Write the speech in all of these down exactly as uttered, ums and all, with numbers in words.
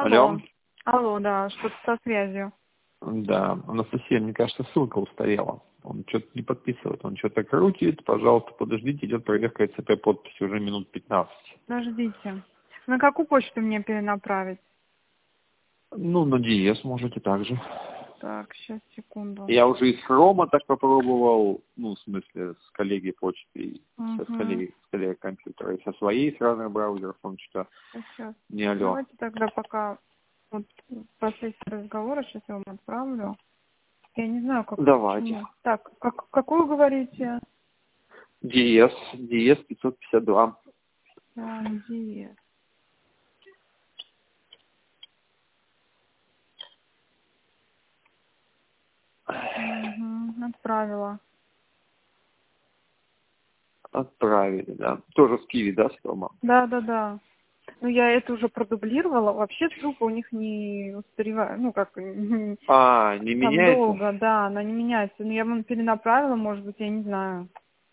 Алло. Алло. Алло, да, что-то со связью. Да, Анастасия, мне кажется, ссылка устарела. Он что-то не подписывает, он что-то крутит. Пожалуйста, подождите, идет проверка ЦП подписи уже минут пятнадцать. Подождите. На какую почту мне перенаправить? Ну, на Диез можете также. Так, сейчас, секунду. Я уже из Хрома так попробовал, ну, в смысле, с коллеги почты, со- с Угу. коллеги, с коллеги компьютера, и со своей с разных браузеров, он что Сейчас. не алло. Давайте тогда пока вот после разговора сейчас я вам отправлю. Я не знаю, как Давайте. почему. Так, как, какую говорите? Диез, Диез пятьсот пятьдесят два. Там, где? Угу, отправила. Отправили, да. Тоже с Киви, да, с Хрома? Да, да, да. Ну, я это уже продублировала. Вообще ссылка у них не устаревает. Ну, как, А, не там меняется? долго, да, она не меняется. Но я вам перенаправила, может быть, я не знаю.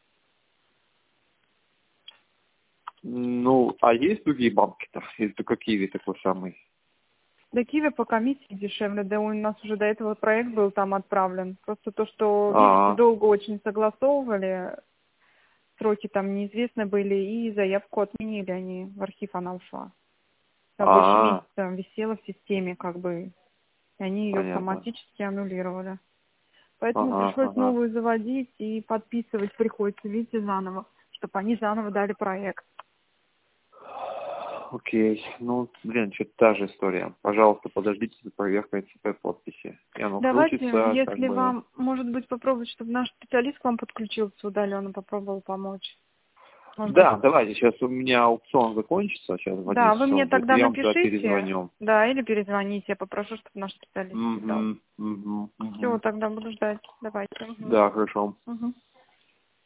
Ну, а есть другие банки-то? Или только Киви такой самый? До Киви по комиссии дешевле, да у нас уже до этого проект был там отправлен. Просто то, что, видите, А, долго очень согласовывали, сроки там неизвестны были, и заявку отменили они, в архив она ушла. Она больше а, месяца висела в системе, как бы, и они ее понятно. автоматически аннулировали. Поэтому Ага, пришлось ага. новую заводить и подписывать приходится, видите, заново, чтобы они заново дали проект. Окей. Ну, блин, что-то та же история. Пожалуйста, подождите за проверкой ЦП подписи. И оно Давайте, крутится, как если бы... вам, может быть, попробовать, чтобы наш специалист к вам подключился удаленно, попробовал помочь. Может быть, Да, давайте, сейчас у меня аукцион закончится, сейчас в да, вы одиннадцать мне часов будет, тогда я вам туда напишите, перезвоню. да, или перезвоните, я попрошу, чтобы наш специалист дал. Угу, угу, Все, угу. тогда буду ждать. Давайте. Угу. Да, хорошо. Угу.